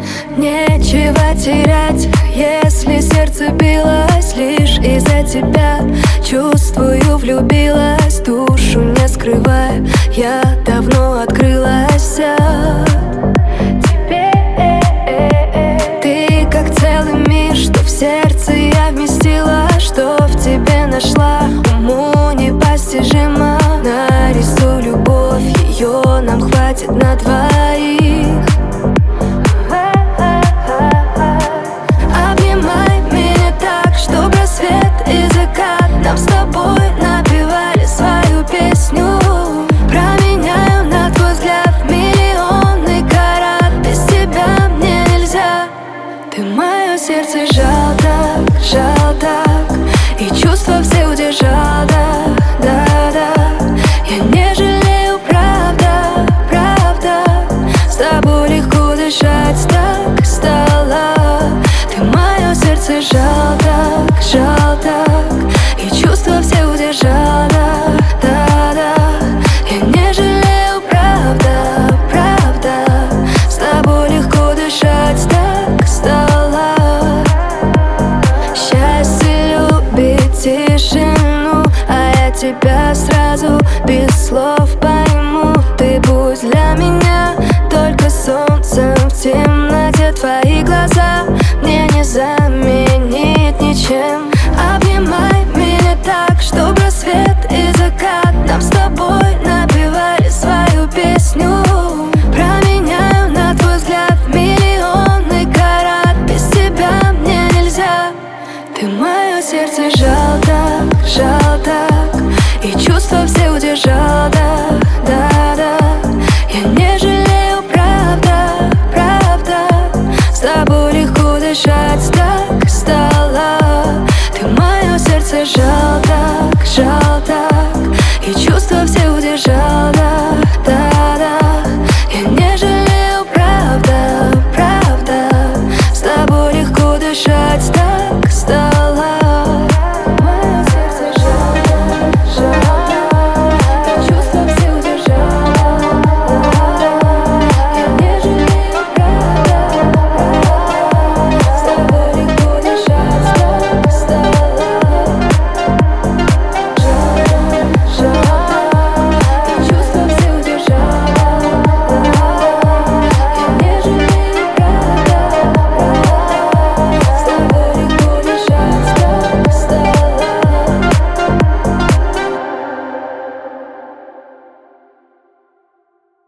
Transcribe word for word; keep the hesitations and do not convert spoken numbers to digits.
Нечего терять, если сердце билось лишь из-за тебя. Чувствую, влюбилась, душу не скрывая, я давно открылась вся тебе. Ты как целый мир, что в сердце я вместила, что в тебе нашла, уму непостижимо. Нарисуй любовь, ее нам хватит на двоих. Обнимай меня так, чтоб рассвет и закат нам с тобой напевали свою песню. Променяю на твой взгляд миллионный карат, без тебя мне нельзя. Ты мое сердце жал так, жал так, и чувства все удержал, да, да, да. Я не жалею, правда, правда, с тобой легко дышать так стало. Ты мое сердце жал так, жал так, и чувства все удержал, да, да, да. Я не жалею, правда, правда, с тобой легко дышать так стало. Счастье любит тишину, а я тебя сразу без слов пойму. Ты будь для меня только солнцем в темноте. Твои глаза мне не заменить ничем. Обнимай меня так, чтоб рассвет и закат нам с тобой напевали свою песню. Променяю на твой взгляд миллионный карат, без тебя мне нельзя. Ты мое сердце жал так, жал так, и чувства все удержал, да, да, да. Я не жалею, правда, правда, с тобой легко дышать, да.